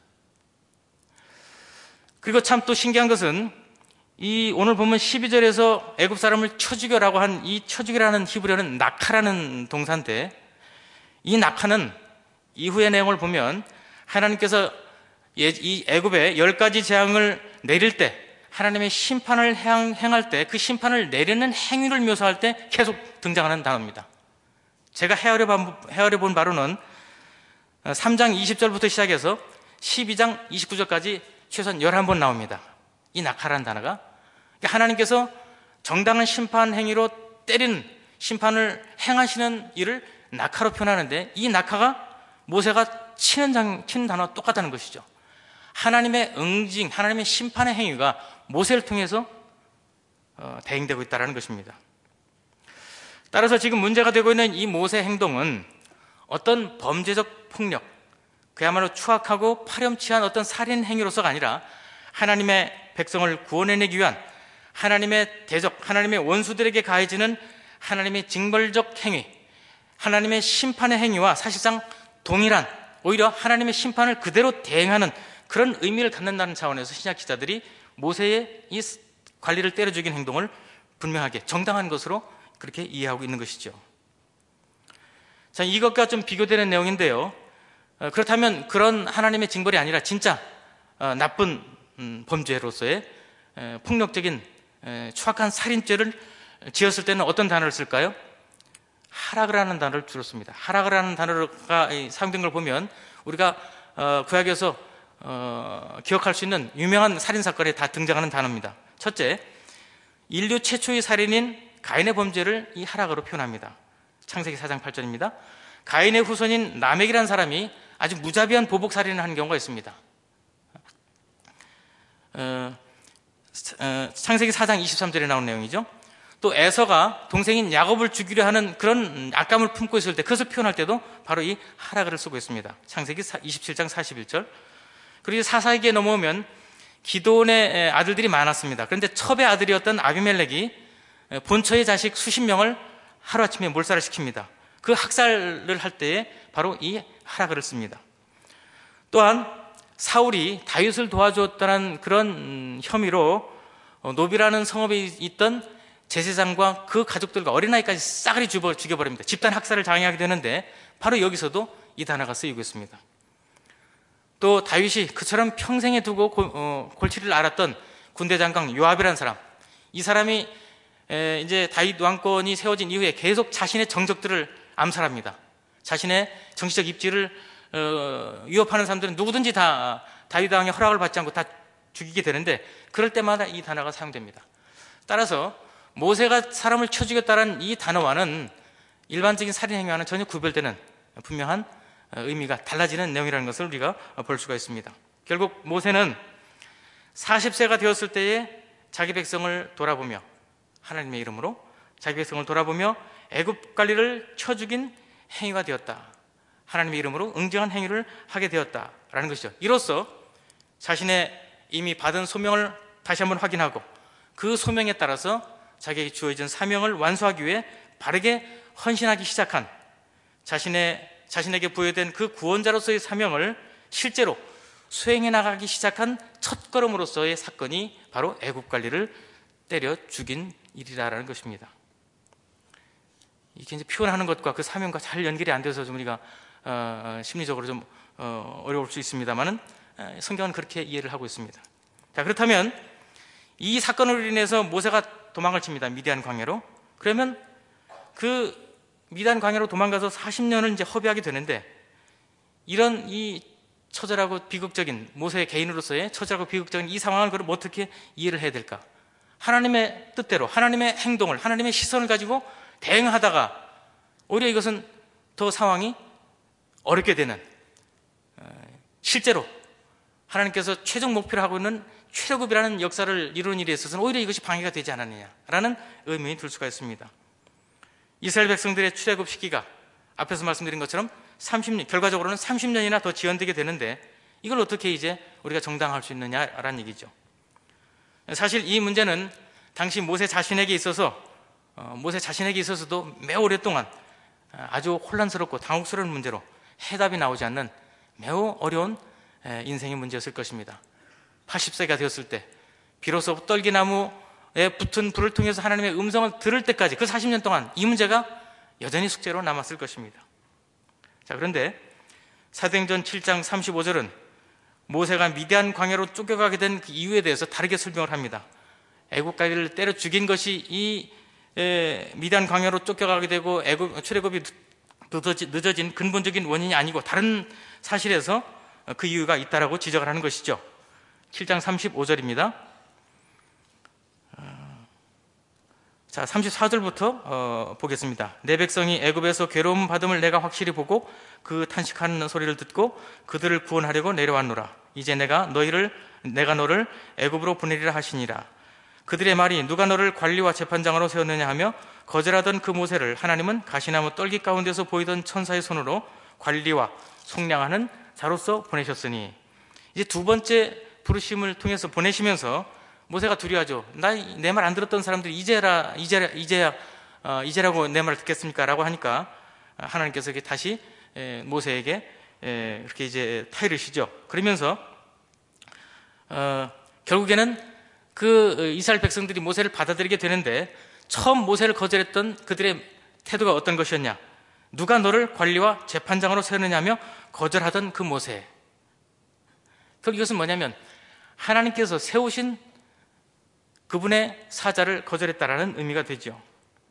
그리고 참 또 신기한 것은 이 오늘 보면 십이 절에서 애굽 사람을 쳐죽여라고 한 이 쳐죽이라는 히브리어는 낙하라는 동사인데, 이 낙하는 이후의 내용을 보면 하나님께서 이 애굽에 열 가지 재앙을 내릴 때, 하나님의 심판을 행할 때 그 심판을 내리는 행위를 묘사할 때 계속 등장하는 단어입니다. 제가 헤아려 본 바로는 삼 장 이십 절부터 시작해서 십이 장 이십구 절까지 최소한 열한 번 나옵니다. 이 낙하라는 단어가 하나님께서 정당한 심판 행위로 때리는, 심판을 행하시는 일을 낙하로 표현하는데, 이 낙하가 모세가 치는, 장, 치는 단어와 똑같다는 것이죠. 하나님의 응징, 하나님의 심판의 행위가 모세를 통해서 어, 대행되고 있다는 것입니다. 따라서 지금 문제가 되고 있는 이 모세 행동은 어떤 범죄적 폭력, 그야말로 추악하고 파렴치한 어떤 살인 행위로서가 아니라 하나님의 백성을 구원해내기 위한 하나님의 대적, 하나님의 원수들에게 가해지는 하나님의 징벌적 행위, 하나님의 심판의 행위와 사실상 동일한, 오히려 하나님의 심판을 그대로 대행하는 그런 의미를 갖는다는 차원에서 신약 기자들이 모세의 이 관리를 때려 죽인 행동을 분명하게 정당한 것으로 그렇게 이해하고 있는 것이죠. 자, 이것과 좀 비교되는 내용인데요. 어, 그렇다면 그런 하나님의 징벌이 아니라 진짜 어, 나쁜 음, 범죄로서의 에, 폭력적인 에, 추악한 살인죄를 지었을 때는 어떤 단어를 쓸까요? 하락을 하는 단어를 주로 씁니다. 하락을 하는 단어가 사용된 걸 보면 우리가 어, 구약에서 어, 기억할 수 있는 유명한 살인사건에 다 등장하는 단어입니다. 첫째, 인류 최초의 살인인 가인의 범죄를 이 하락으로 표현합니다. 창세기 사 장 팔 절입니다. 가인의 후손인 라멕이라는 사람이 아주 무자비한 보복살인을 한 경우가 있습니다. 어, 어, 창세기 사 장 이십삼 절에 나온 내용이죠. 또 에서가 동생인 야곱을 죽이려 하는 그런 악감을 품고 있을 때, 그것을 표현할 때도 바로 이 하락을 쓰고 있습니다. 창세기 이십칠 장 사십일 절. 그리고 사사기에 넘어오면 기드온의 아들들이 많았습니다. 그런데 첩의 아들이었던 아비멜렉이 본처의 자식 수십 명을 하루아침에 몰살을 시킵니다. 그 학살을 할 때에 바로 이 하락을 씁니다. 또한 사울이 다윗을 도와주었다는 그런 혐의로 노비라는 성읍에 있던 제사장과 그 가족들과 어린아이까지 싸그리 죽여버립니다. 집단 학살을 당하게 되는데 바로 여기서도 이 단어가 쓰이고 있습니다. 또 다윗이 그처럼 평생에 두고 골, 어, 골치를 앓았던 군대 장관 요압이라는 사람, 이 사람이 에, 이제 다윗 왕권이 세워진 이후에 계속 자신의 정적들을 암살합니다. 자신의 정치적 입지를 어, 위협하는 사람들은 누구든지 다 다윗 왕의 허락을 받지 않고 다 죽이게 되는데, 그럴 때마다 이 단어가 사용됩니다. 따라서 모세가 사람을 쳐 죽였다는 이 단어와는 일반적인 살인 행위와는 전혀 구별되는 분명한 의미가 달라지는 내용이라는 것을 우리가 볼 수가 있습니다. 결국 모세는 사십 세가 되었을 때에 자기 백성을 돌아보며, 하나님의 이름으로 자기 백성을 돌아보며 애굽 관리를 쳐 죽인 행위가 되었다, 하나님의 이름으로 응징한 행위를 하게 되었다라는 것이죠. 이로써 자신의 이미 받은 소명을 다시 한번 확인하고 그 소명에 따라서 자기에게 주어진 사명을 완수하기 위해 바르게 헌신하기 시작한, 자신의, 자신에게 부여된 그 구원자로서의 사명을 실제로 수행해 나가기 시작한 첫걸음으로서의 사건이 바로 애굽 관리를 때려 죽인 일이라는 것입니다. 이게 이제 표현하는 것과 그 사명과 잘 연결이 안 돼서 좀 우리가 어, 심리적으로 좀 어, 어려울 수 있습니다만은 성경은 그렇게 이해를 하고 있습니다. 자, 그렇다면 이 사건으로 인해서 모세가 도망을 칩니다. 미디안 광야로. 그러면 그 미디안 광야로 도망가서 사십 년을 이제 허비하게 되는데, 이런 이 처절하고 비극적인 모세의 개인으로서의 처절하고 비극적인 이 상황을 그럼 어떻게 이해를 해야 될까? 하나님의 뜻대로 하나님의 행동을, 하나님의 시선을 가지고 대응하다가 오히려 이것은 더 상황이 어렵게 되는, 실제로 하나님께서 최종 목표로 하고 있는 출애굽이라는 역사를 이루는 일에 있어서는 오히려 이것이 방해가 되지 않았느냐라는 의문이 들 수가 있습니다. 이스라엘 백성들의 출애굽 시기가 앞에서 말씀드린 것처럼 삼십 년, 결과적으로는 삼십 년이나 더 지연되게 되는데, 이걸 어떻게 이제 우리가 정당화할 수 있느냐라는 얘기죠. 사실 이 문제는 당시 모세 자신에게 있어서 모세 자신에게 있어서도 매우 오랫동안 아주 혼란스럽고 당혹스러운 문제로 해답이 나오지 않는 매우 어려운 인생의 문제였을 것입니다. 팔십 세가 되었을 때 비로소 떨기나무에 붙은 불을 통해서 하나님의 음성을 들을 때까지 그 사십 년 동안 이 문제가 여전히 숙제로 남았을 것입니다. 자, 그런데 사도행전 칠 장 삼십오 절은 모세가 미디안 광야로 쫓겨가게 된 그 이유에 대해서 다르게 설명을 합니다. 애국가기를 때려 죽인 것이 이 에, 미디안 광야로 쫓겨가게 되고 애국 출애굽이 늦어진 근본적인 원인이 아니고 다른 사실에서 그 이유가 있다라고 지적을 하는 것이죠. 칠 장 삼십오 절입니다. 자, 삼십사 절부터 어, 보겠습니다. 내 백성이 애굽에서 괴로움 받음을 내가 확실히 보고 그 탄식하는 소리를 듣고 그들을 구원하려고 내려왔노라. 이제 내가 너희를 내가 너를 애굽으로 보내리라 하시니라. 그들의 말이 누가 너를 관리와 재판장으로 세웠느냐 하며 거절하던 그 모세를 하나님은 가시나무 떨기 가운데서 보이던 천사의 손으로 관리와 속량하는 자로서 보내셨으니, 이제 두 번째 부르심을 통해서 보내시면서 모세가 두려워하죠. 나 내 말 안 들었던 사람들이 이제라 이제라 이제야 어, 이제라고 내 말을 듣겠습니까? 라고 하니까 하나님께서 다시 에, 모세에게 에, 그렇게 이제 타이르시죠. 그러면서 어, 결국에는 그 이스라엘 백성들이 모세를 받아들이게 되는데, 처음 모세를 거절했던 그들의 태도가 어떤 것이었냐? 누가 너를 관리와 재판장으로 세우느냐며 거절하던 그 모세. 결국 이것은 뭐냐면 하나님께서 세우신 그분의 사자를 거절했다라는 의미가 되죠.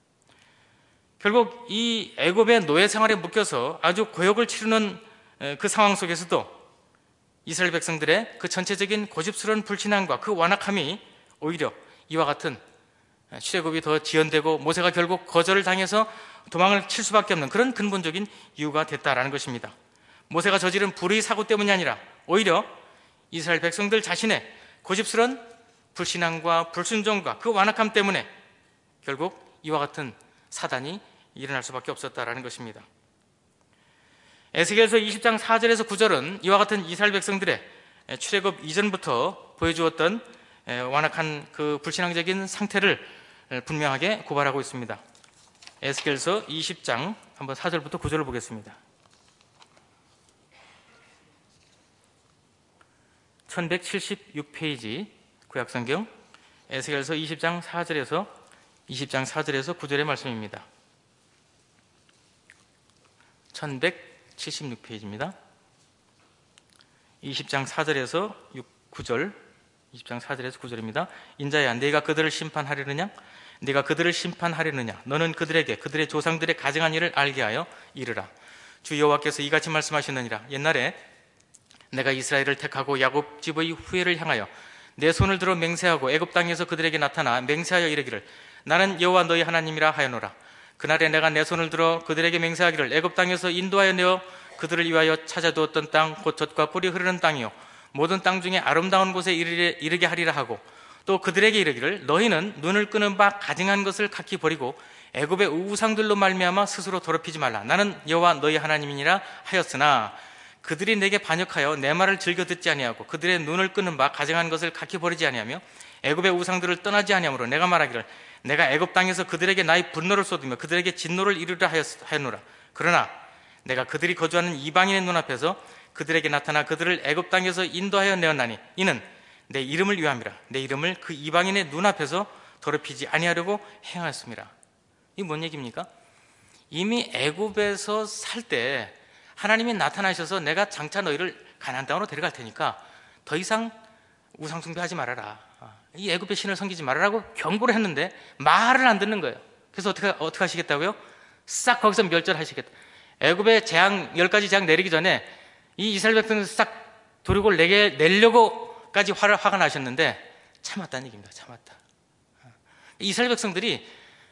결국 이 애굽의 노예 생활에 묶여서 아주 고역을 치르는 그 상황 속에서도 이스라엘 백성들의 그 전체적인 고집스러운 불신앙과 그 완악함이 오히려 이와 같은 출애굽이 더 지연되고 모세가 결국 거절을 당해서 도망을 칠 수밖에 없는 그런 근본적인 이유가 됐다라는 것입니다. 모세가 저지른 불의 사고 때문이 아니라 오히려 이스라엘 백성들 자신의 고집스러운 불신앙과 불순종과 그 완악함 때문에 결국 이와 같은 사단이 일어날 수밖에 없었다라는 것입니다. 에스겔서 이십 장 사 절에서 구 절은 이와 같은 이스라엘 백성들의 출애굽 이전부터 보여주었던 완악한 그 불신앙적인 상태를 분명하게 고발하고 있습니다. 에스겔서 이십 장 한번 사 절부터 구 절을 보겠습니다. 천백칠십육 페이지 구약성경 에스겔서 이십 장 사 절에서 이십 장 사 절에서 구 절의 말씀입니다. 천백칠십육 페이지입니다. 이십 장 사 절에서 구 절, 이십 장 사 절에서 구 절입니다. 인자야, 네가 그들을 심판하려느냐? 네가 그들을 심판하려느냐? 너는 그들에게 그들의 조상들의 가증한 일을 알게 하여 이르라. 주 여호와께서 이같이 말씀하시느니라. 옛날에 내가 이스라엘을 택하고 야곱 집의 후예를 향하여 내 손을 들어 맹세하고 애굽 땅에서 그들에게 나타나 맹세하여 이르기를 나는 여호와 너희 하나님이라 하였노라. 그날에 내가 내 손을 들어 그들에게 맹세하기를 애굽 땅에서 인도하여 내어 그들을 위하여 찾아두었던 땅 곧 젖과 꿀이 흐르는 땅이요 모든 땅 중에 아름다운 곳에 이르게, 이르게 하리라 하고, 또 그들에게 이르기를 너희는 눈을 끄는 바 가증한 것을 각기 버리고 애굽의 우상들로 말미암아 스스로 더럽히지 말라. 나는 여호와 너희 하나님이니라 하였으나 그들이 내게 반역하여 내 말을 즐겨 듣지 아니하고 그들의 눈을 끄는 바 가증한 것을 각기 버리지 아니하며 애굽의 우상들을 떠나지 아니하므로 내가 말하기를 내가 애굽 땅에서 그들에게 나의 분노를 쏟으며 그들에게 진노를 이루려 하였노라. 그러나 내가 그들이 거주하는 이방인의 눈앞에서 그들에게 나타나 그들을 애굽 땅에서 인도하여 내었나니 이는 내 이름을 위함이라. 내 이름을 그 이방인의 눈앞에서 더럽히지 아니하려고 행하였습니다. 이게 뭔 얘기입니까? 이미 애굽에서 살 때 하나님이 나타나셔서 내가 장차 너희를 가나안 땅으로 데려갈 테니까 더 이상 우상 숭배하지 말아라. 이 애굽의 신을 섬기지 말아라고 경고를 했는데 말을 안 듣는 거예요. 그래서 어떻게 어떻게 하시겠다고요? 싹 거기서 멸절하시겠다. 애굽의 재앙 열 가지 재앙 내리기 전에 이 이스라엘 백성을 싹 도륙을 내게 내려고까지 화를 화가 나셨는데 참았다는 얘기입니다. 참았다. 이스라엘 백성들이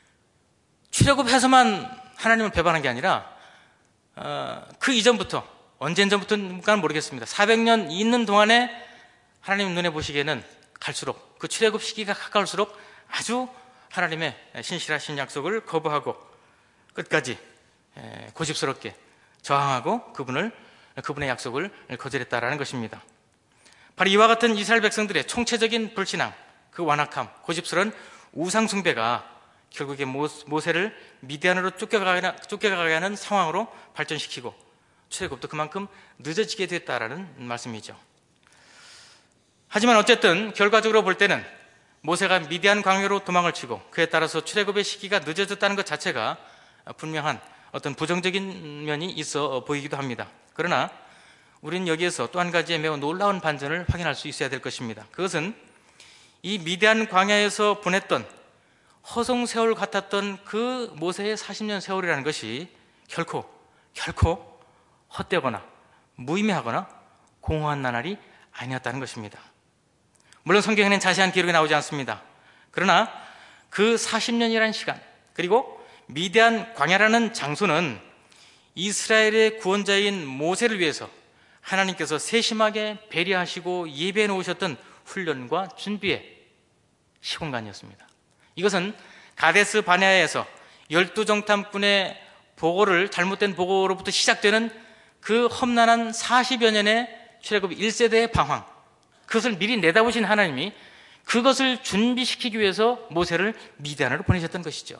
출애굽해서만 하나님을 배반한 게 아니라 어, 그 이전부터 언제 전부터인가는 모르겠습니다. 사백 년 있는 동안에 하나님 눈에 보시기에는 갈수록 그 출애굽 시기가 가까울수록 아주 하나님의 신실하신 약속을 거부하고 끝까지 고집스럽게 저항하고 그분을 그분의 약속을 거절했다라는 것입니다. 바로 이와 같은 이스라엘 백성들의 총체적인 불신앙, 그 완악함, 고집스러운 우상숭배가 결국에 모세를 미디안으로 쫓겨가게, 쫓겨가게 하는 상황으로 발전시키고 출애굽도 그만큼 늦어지게 됐다라는 말씀이죠. 하지만 어쨌든 결과적으로 볼 때는 모세가 미디안 광야로 도망을 치고 그에 따라서 출애굽의 시기가 늦어졌다는 것 자체가 분명한 어떤 부정적인 면이 있어 보이기도 합니다. 그러나 우리는 여기에서 또 한 가지의 매우 놀라운 반전을 확인할 수 있어야 될 것입니다. 그것은 이 미디안 광야에서 보냈던 허송세월 같았던 그 모세의 사십 년 세월이라는 것이 결코 결코 헛되거나 무의미하거나 공허한 나날이 아니었다는 것입니다. 물론 성경에는 자세한 기록이 나오지 않습니다. 그러나 그 사십 년이라는 시간, 그리고 미디안 광야라는 장소는 이스라엘의 구원자인 모세를 위해서 하나님께서 세심하게 배려하시고 예배해 놓으셨던 훈련과 준비의 시공간이었습니다. 이것은 가데스 바네아에서 열두 정탐꾼의 보고를, 잘못된 보고로부터 시작되는 그 험난한 사십여 년의 출애굽 일 세대의 방황, 그것을 미리 내다보신 하나님이 그것을 준비시키기 위해서 모세를 미디안으로 보내셨던 것이죠.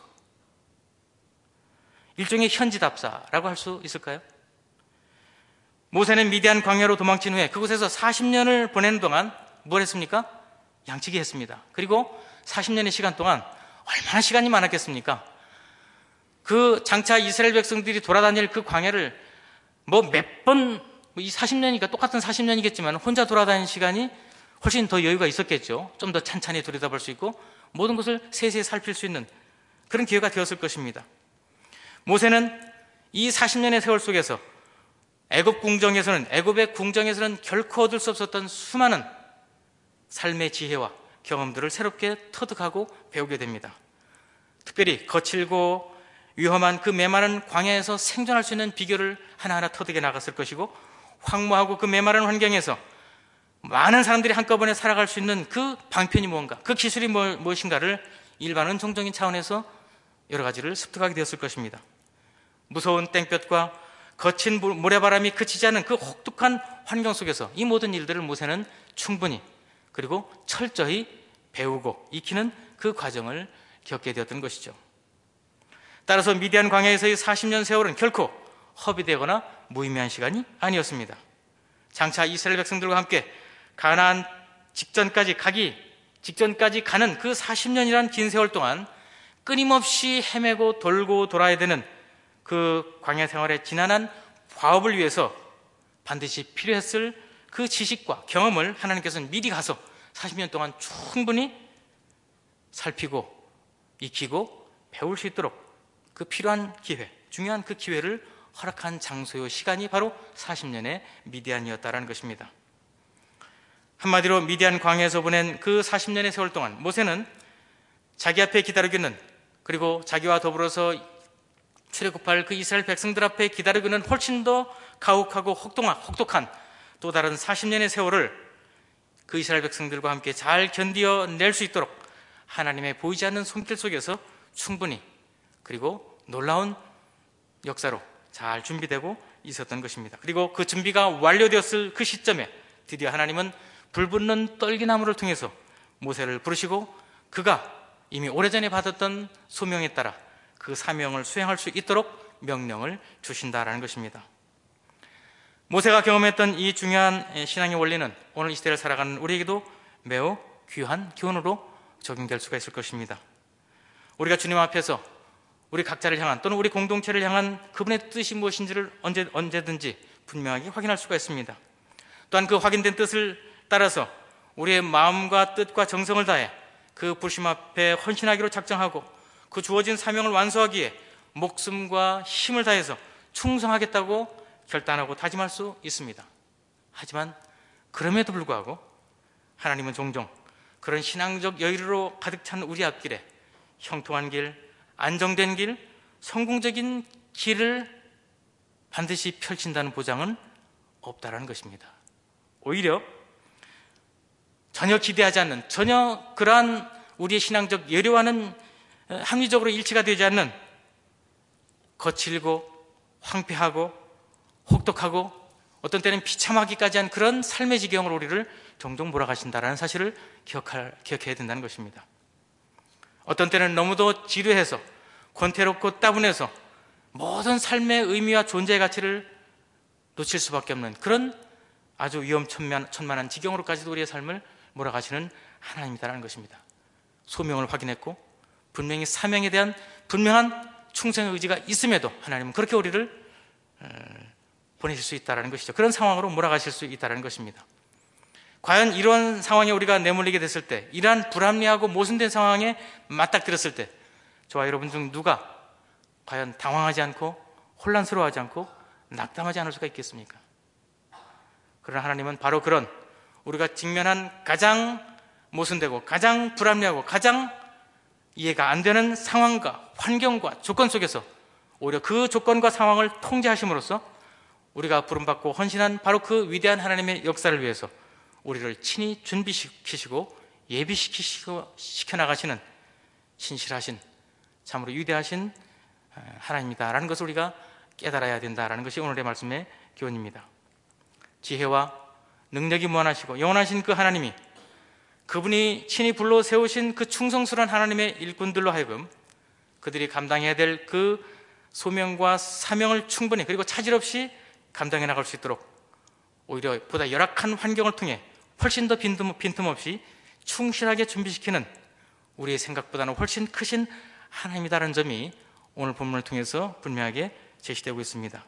일종의 현지답사라고 할 수 있을까요? 모세는 미디안 광야로 도망친 후에 그곳에서 사십 년을 보내는 동안 뭘 했습니까? 양치기 했습니다. 그리고 사십 년의 시간 동안 얼마나 시간이 많았겠습니까? 그 장차 이스라엘 백성들이 돌아다닐 그 광야를 뭐 몇 번, 이 사십 년이니까 똑같은 사십 년이겠지만 혼자 돌아다니는 시간이 훨씬 더 여유가 있었겠죠. 좀 더 찬찬히 들여다볼 수 있고 모든 것을 세세히 살필 수 있는 그런 기회가 되었을 것입니다. 모세는 이 사십 년의 세월 속에서 애굽 궁정에서는 애굽의 궁정에서는 결코 얻을 수 없었던 수많은 삶의 지혜와 경험들을 새롭게 터득하고 배우게 됩니다. 특별히 거칠고 위험한 그 메마른 광야에서 생존할 수 있는 비결을 하나하나 터득해 나갔을 것이고, 황무하고 그 메마른 환경에서 많은 사람들이 한꺼번에 살아갈 수 있는 그 방편이 뭔가, 그 기술이 무엇인가를 일반 은총적인 차원에서 여러 가지를 습득하게 되었을 것입니다. 무서운 땡볕과 거친 모래바람이 그치지 않은 그 혹독한 환경 속에서 이 모든 일들을 모세는 충분히 그리고 철저히 배우고 익히는 그 과정을 겪게 되었던 것이죠. 따라서 미디안 광야에서의 사십 년 세월은 결코 허비되거나 무의미한 시간이 아니었습니다. 장차 이스라엘 백성들과 함께 가나안 직전까지 가기 직전까지 가는 그 사십 년이라는 긴 세월 동안 끊임없이 헤매고 돌고 돌아야 되는 그 광야 생활의 지난한 과업을 위해서 반드시 필요했을 그 지식과 경험을 하나님께서는 미리 가서 사십 년 동안 충분히 살피고 익히고 배울 수 있도록 그 필요한 기회, 중요한 그 기회를 허락한 장소요 시간이 바로 사십 년의 미디안이었다라는 것입니다. 한마디로 미디안 광야에서 보낸 그 사십 년의 세월 동안 모세는 자기 앞에 기다리고 있는, 그리고 자기와 더불어서 출애굽할 그 이스라엘 백성들 앞에 기다리고 있는 훨씬 더 가혹하고 혹독한 또 다른 사십 년의 세월을 그 이스라엘 백성들과 함께 잘 견디어낼 수 있도록 하나님의 보이지 않는 손길 속에서 충분히 그리고 놀라운 역사로 잘 준비되고 있었던 것입니다. 그리고 그 준비가 완료되었을 그 시점에 드디어 하나님은 불붙는 떨기나무를 통해서 모세를 부르시고 그가 이미 오래전에 받았던 소명에 따라 그 사명을 수행할 수 있도록 명령을 주신다라는 것입니다. 모세가 경험했던 이 중요한 신앙의 원리는 오늘 이 시대를 살아가는 우리에게도 매우 귀한 교훈으로 적용될 수가 있을 것입니다. 우리가 주님 앞에서 우리 각자를 향한 또는 우리 공동체를 향한 그분의 뜻이 무엇인지를 언제, 언제든지 분명하게 확인할 수가 있습니다. 또한 그 확인된 뜻을 따라서 우리의 마음과 뜻과 정성을 다해 그 부심 앞에 헌신하기로 작정하고 그 주어진 사명을 완수하기에 목숨과 힘을 다해서 충성하겠다고 결단하고 다짐할 수 있습니다. 하지만 그럼에도 불구하고 하나님은 종종 그런 신앙적 여유로 가득 찬 우리 앞길에 형통한 길, 안정된 길, 성공적인 길을 반드시 펼친다는 보장은 없다라는 것입니다. 오히려 전혀 기대하지 않는, 전혀 그러한 우리의 신앙적 여려와는 합리적으로 일치가 되지 않는 거칠고 황폐하고 혹독하고 어떤 때는 비참하기까지 한 그런 삶의 지경으로 우리를 종종 몰아가신다는 사실을 기억할, 기억해야 된다는 것입니다. 어떤 때는 너무도 지루해서 권태롭고 따분해서 모든 삶의 의미와 존재의 가치를 놓칠 수밖에 없는 그런 아주 위험천만한 지경으로까지도 우리의 삶을 몰아가시는 하나님이다라는 것입니다. 소명을 확인했고 분명히 사명에 대한 분명한 충성의 의지가 있음에도 하나님은 그렇게 우리를 보내실 수 있다는 것이죠. 그런 상황으로 몰아가실 수 있다는 것입니다. 과연 이런 상황에 우리가 내몰리게 됐을 때, 이러한 불합리하고 모순된 상황에 맞닥뜨렸을 때 저와 여러분 중 누가 과연 당황하지 않고 혼란스러워하지 않고 낙담하지 않을 수가 있겠습니까? 그러나 하나님은 바로 그런 우리가 직면한 가장 모순되고 가장 불합리하고 가장 이해가 안 되는 상황과 환경과 조건 속에서 오히려 그 조건과 상황을 통제하심으로써 우리가 부름받고 헌신한 바로 그 위대한 하나님의 역사를 위해서 우리를 친히 준비시키시고 예비시키시고 시켜나가시는 신실하신 참으로 위대하신 하나님이다라는 것을 우리가 깨달아야 된다라는 것이 오늘의 말씀의 교훈입니다. 지혜와 능력이 무한하시고 영원하신 그 하나님이 그분이 친히 불러 세우신 그 충성스러운 하나님의 일꾼들로 하여금 그들이 감당해야 될 그 소명과 사명을 충분히 그리고 차질 없이 감당해 나갈 수 있도록 오히려 보다 열악한 환경을 통해 훨씬 더 빈틈없이 충실하게 준비시키는 우리의 생각보다는 훨씬 크신 하나님이다라는 점이 오늘 본문을 통해서 분명하게 제시되고 있습니다.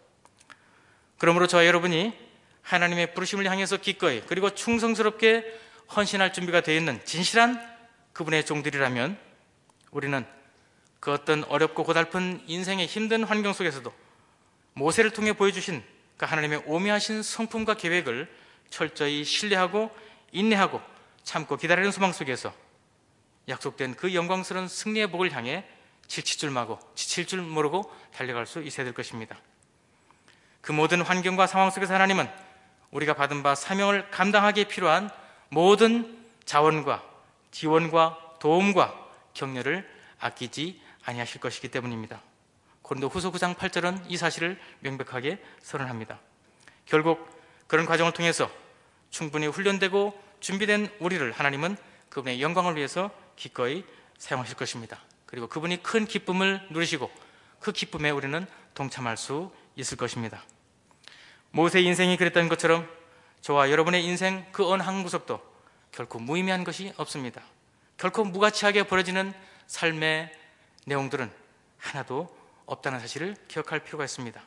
그러므로 저와 여러분이 하나님의 부르심을 향해서 기꺼이 그리고 충성스럽게 헌신할 준비가 되어 있는 진실한 그분의 종들이라면 우리는 그 어떤 어렵고 고달픈 인생의 힘든 환경 속에서도 모세를 통해 보여주신 그 하나님의 오묘하신 성품과 계획을 철저히 신뢰하고 인내하고 참고 기다리는 소망 속에서 약속된 그 영광스러운 승리의 복을 향해 지칠 줄 마고 지칠 줄 모르고 달려갈 수 있어야 될 것입니다. 그 모든 환경과 상황 속에서 하나님은 우리가 받은 바 사명을 감당하기에 필요한 모든 자원과 지원과 도움과 격려를 아끼지 아니하실 것이기 때문입니다. 고린도후서 구 장 팔 절은 이 사실을 명백하게 선언합니다. 결국 그런 과정을 통해서 충분히 훈련되고 준비된 우리를 하나님은 그분의 영광을 위해서 기꺼이 사용하실 것입니다. 그리고 그분이 큰 기쁨을 누리시고 그 기쁨에 우리는 동참할 수 있을 것입니다. 모세의 인생이 그랬던 것처럼 저와 여러분의 인생 그 어느 한 구석도 결코 무의미한 것이 없습니다. 결코 무가치하게 벌어지는 삶의 내용들은 하나도 없다는 사실을 기억할 필요가 있습니다.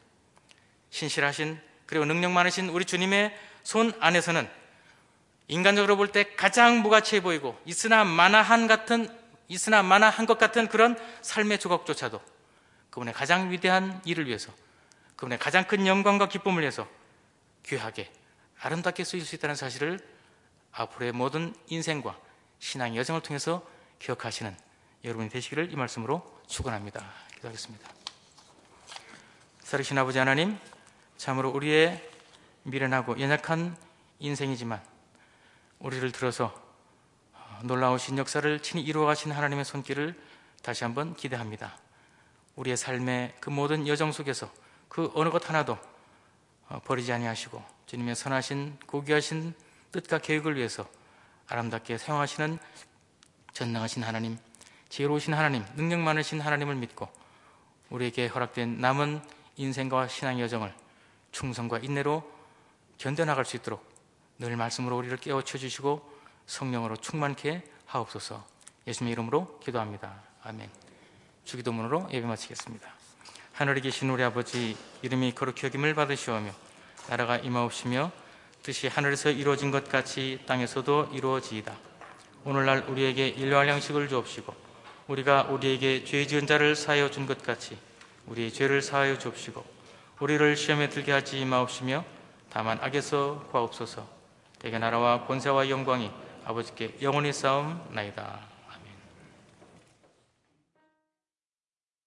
신실하신 그리고 능력 많으신 우리 주님의 손 안에서는 인간적으로 볼 때 가장 무가치해 보이고 있으나 마나한 같은 있으나 마나한 것 같은 그런 삶의 조각조차도 그분의 가장 위대한 일을 위해서 그분의 가장 큰 영광과 기쁨을 위해서 귀하게 아름답게 쓰일 수 있다는 사실을 앞으로의 모든 인생과 신앙의 여정을 통해서 기억하시는 여러분이 되시기를 이 말씀으로 축원합니다. 기도하겠습니다. 살으신 아버지 하나님, 참으로 우리의 미련하고 연약한 인생이지만 우리를 들어서 놀라우신 역사를 친히 이루어가신 하나님의 손길을 다시 한번 기대합니다. 우리의 삶의 그 모든 여정 속에서 그 어느 것 하나도 버리지 아니하시고 주님의 선하신 고귀하신 뜻과 계획을 위해서 아름답게 사용하시는 전능하신 하나님, 지혜로우신 하나님, 능력 많으신 하나님을 믿고 우리에게 허락된 남은 인생과 신앙의 여정을 충성과 인내로 견뎌나갈 수 있도록 늘 말씀으로 우리를 깨우쳐 주시고 성령으로 충만케 하옵소서. 예수님의 이름으로 기도합니다. 아멘. 주기도문으로 예배 마치겠습니다. 하늘에 계신 우리 아버지, 이름이 거룩히 여김을 받으시오며 나라가 임하옵시며 뜻이 하늘에서 이루어진 것 같이 땅에서도 이루어지이다. 오늘날 우리에게 일용할 양식을 주옵시고 우리가 우리에게 죄 지은 자를 사하여 준 것 같이 우리의 죄를 사하여 주옵시고 우리를 시험에 들게 하지 마옵시며 다만 악에서 구하옵소서. 대개 나라와 권세와 영광이 아버지께 영원히 싸움나이다.